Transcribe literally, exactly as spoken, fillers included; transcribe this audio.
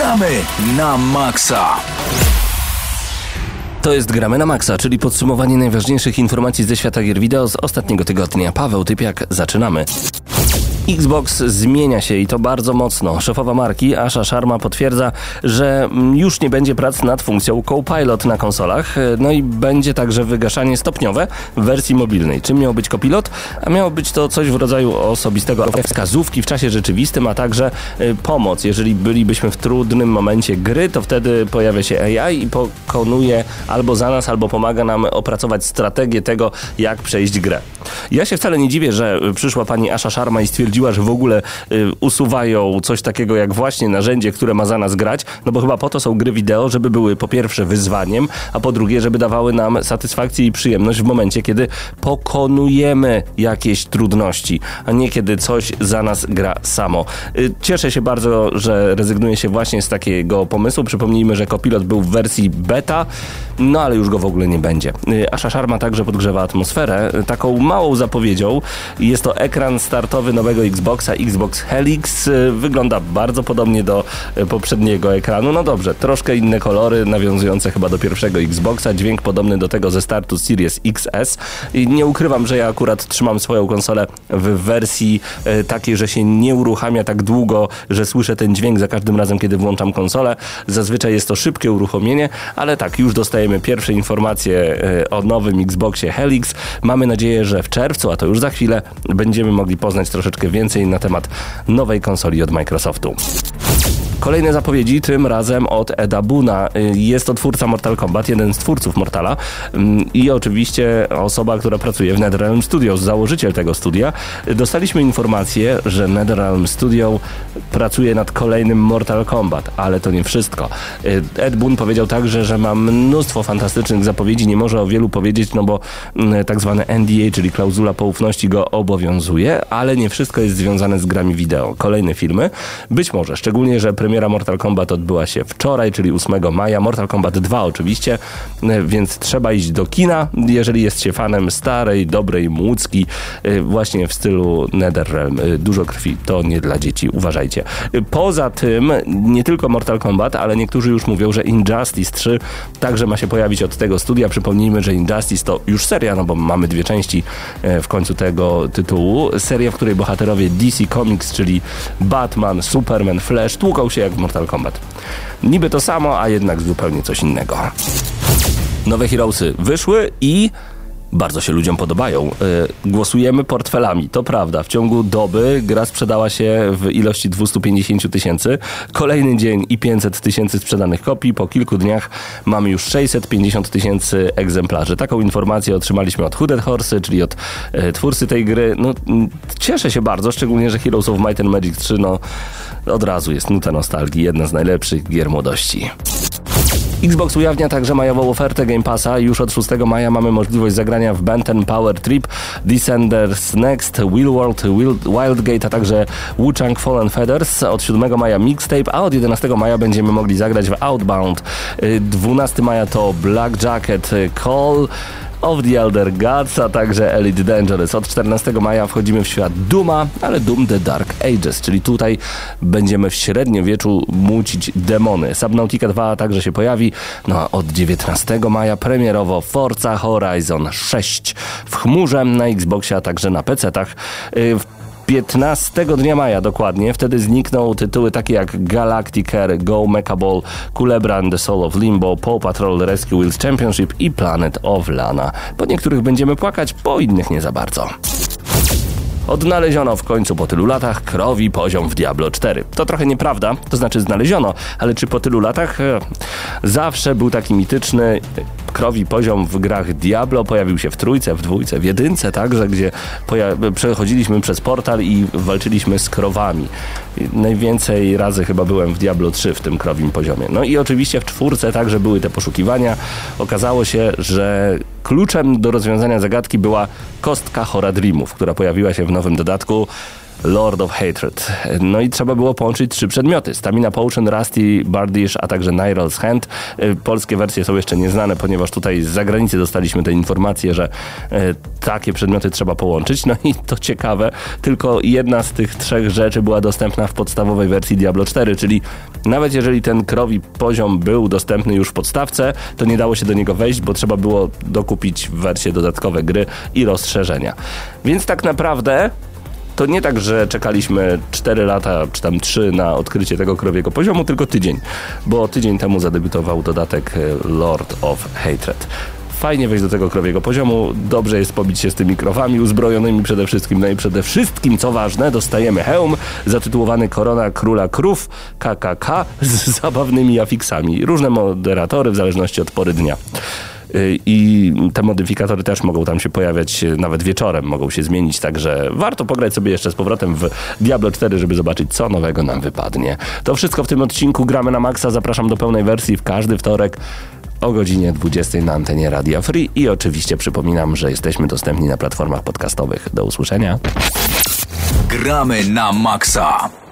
Gramy na maksa! To jest Gramy na maksa, czyli podsumowanie najważniejszych informacji ze świata gier wideo z ostatniego tygodnia. Paweł Typiak, zaczynamy. Xbox zmienia się i to bardzo mocno. Szefowa marki Asha Sharma potwierdza, że już nie będzie prac nad funkcją Copilot na konsolach, no i będzie także wygaszanie stopniowe w wersji mobilnej. Czym miał być Copilot? A miało być to coś w rodzaju osobistego wskazówki w czasie rzeczywistym, a także y, pomoc. Jeżeli bylibyśmy w trudnym momencie gry, to wtedy pojawia się A I i pokonuje albo za nas, albo pomaga nam opracować strategię tego, jak przejść grę. Ja się wcale nie dziwię, że przyszła pani Asha Sharma i stwierdziła, że w ogóle y, usuwają coś takiego jak właśnie narzędzie, które ma za nas grać, no bo chyba po to są gry wideo, żeby były po pierwsze wyzwaniem, a po drugie, żeby dawały nam satysfakcję i przyjemność w momencie, kiedy pokonujemy jakieś trudności, a nie kiedy coś za nas gra samo. Y, cieszę się bardzo, że rezygnuje się właśnie z takiego pomysłu. Przypomnijmy, że Copilot był w wersji beta, no ale już go w ogóle nie będzie. Y, Asha Sharma także podgrzewa atmosferę y, taką małą zapowiedzią. Jest to ekran startowy nowego Xboxa, Xbox Helix. Wygląda bardzo podobnie do poprzedniego ekranu. No dobrze, troszkę inne kolory, nawiązujące chyba do pierwszego Xboxa. Dźwięk podobny do tego ze startu Series X S. I nie ukrywam, że ja akurat trzymam swoją konsolę w wersji e, takiej, że się nie uruchamia tak długo, że słyszę ten dźwięk za każdym razem, kiedy włączam konsolę. Zazwyczaj jest to szybkie uruchomienie, ale tak, już dostajemy pierwsze informacje e, o nowym Xboxie Helix. Mamy nadzieję, że w czerwcu, a to już za chwilę, będziemy mogli poznać troszeczkę więcej na temat nowej konsoli od Microsoftu. Kolejne zapowiedzi, tym razem od Eda Boona. Jest to twórca Mortal Kombat, jeden z twórców Mortala i oczywiście osoba, która pracuje w NetherRealm Studios, założyciel tego studia. Dostaliśmy informację, że NetherRealm Studio pracuje nad kolejnym Mortal Kombat, ale to nie wszystko. Ed Boon powiedział także, że ma mnóstwo fantastycznych zapowiedzi, nie może o wielu powiedzieć, no bo tak zwane N D A, czyli klauzula poufności, go obowiązuje, ale nie wszystko jest związane z grami wideo. Kolejne filmy, być może, szczególnie, że premiera Mortal Kombat odbyła się wczoraj, czyli ósmego maja. Mortal Kombat dwa oczywiście, więc trzeba iść do kina, jeżeli jest się fanem starej, dobrej młódzki, właśnie w stylu NetherRealm. Dużo krwi, to nie dla dzieci, uważajcie. Poza tym, nie tylko Mortal Kombat, ale niektórzy już mówią, że Injustice trzy także ma się pojawić od tego studia. Przypomnijmy, że Injustice to już seria, no bo mamy dwie części w końcu tego tytułu. Seria, w której bohaterowie D C Comics, czyli Batman, Superman, Flash, tłuką się jak w Mortal Kombat. Niby to samo, a jednak zupełnie coś innego. Nowe Heroesy wyszły i bardzo się ludziom podobają. Yy, głosujemy portfelami, to prawda. W ciągu doby gra sprzedała się w ilości dwieście pięćdziesiąt tysięcy. Kolejny dzień i pięćset tysięcy sprzedanych kopii. Po kilku dniach mamy już sześćset pięćdziesiąt tysięcy egzemplarzy. Taką informację otrzymaliśmy od Hooded Horse, czyli od yy, twórcy tej gry. No, yy, cieszę się bardzo, szczególnie, że Heroes of Might and Magic trzy, no od razu jest nuta nostalgii. Jedna z najlepszych gier młodości. Xbox ujawnia także majową ofertę Game Passa. Już od szóstego maja mamy możliwość zagrania w Ben ten Power Trip, Descenders Next, Wheelworld, Wildgate, a także Wu-Chang Fallen Feathers. Od siódmego maja Mixtape, a od jedenastego maja będziemy mogli zagrać w Outbound. dwunastego maja to Black Jacket, Call of the Elder Gods, a także Elite Dangerous. Od czternastego maja wchodzimy w świat Dooma, ale Doom The Dark Ages, czyli tutaj będziemy w średniowieczu mucić demony. Subnautica dwa także się pojawi, no a od dziewiętnastego maja premierowo Forza Horizon sześć w chmurze na Xboxie, a także na pecetach. piętnastego dnia maja dokładnie, wtedy znikną tytuły takie jak Galactic Air, Go Mechaball, Culebra The Soul of Limbo, Paw Patrol Rescue Wheels Championship i Planet of Lana. Po niektórych będziemy płakać, po innych nie za bardzo. Odnaleziono w końcu po tylu latach krowi poziom w Diablo cztery. To trochę nieprawda, to znaczy znaleziono, ale czy po tylu latach? E, zawsze był taki mityczny krowi poziom w grach Diablo, pojawił się w trójce, w dwójce, w jedynce także, gdzie poja- przechodziliśmy przez portal i walczyliśmy z krowami. Najwięcej razy chyba byłem w Diablo trzy w tym krowim poziomie. No i oczywiście w czwórce także były te poszukiwania. Okazało się, że kluczem do rozwiązania zagadki była kostka Horadrimów, która pojawiła się w nowym dodatku. Lord of Hatred. No i trzeba było połączyć trzy przedmioty. Stamina Potion, Rusty Bardish, a także Nyrel's Hand. Polskie wersje są jeszcze nieznane, ponieważ tutaj z zagranicy dostaliśmy te informacje, że e, takie przedmioty trzeba połączyć. No i to ciekawe, tylko jedna z tych trzech rzeczy była dostępna w podstawowej wersji Diablo cztery, czyli nawet jeżeli ten krowi poziom był dostępny już w podstawce, to nie dało się do niego wejść, bo trzeba było dokupić w wersje dodatkowe gry i rozszerzenia. Więc tak naprawdę to nie tak, że czekaliśmy cztery lata, czy tam trzy na odkrycie tego krowiego poziomu, tylko tydzień, bo tydzień temu zadebiutował dodatek Lord of Hatred. Fajnie wejść do tego krowiego poziomu, dobrze jest pobić się z tymi krowami uzbrojonymi przede wszystkim, no i przede wszystkim, co ważne, dostajemy hełm zatytułowany Korona Króla Krów K K K z zabawnymi afiksami. Różne moderatory w zależności od pory dnia. I te modyfikatory też mogą tam się pojawiać nawet wieczorem, mogą się zmienić, także warto pograć sobie jeszcze z powrotem w Diablo cztery, żeby zobaczyć, co nowego nam wypadnie. To wszystko w tym odcinku Gramy na Maxa. Zapraszam do pełnej wersji w każdy wtorek o godzinie dwudziestej na antenie Radia Free i oczywiście przypominam, że jesteśmy dostępni na platformach podcastowych. Do usłyszenia. Gramy na Maxa.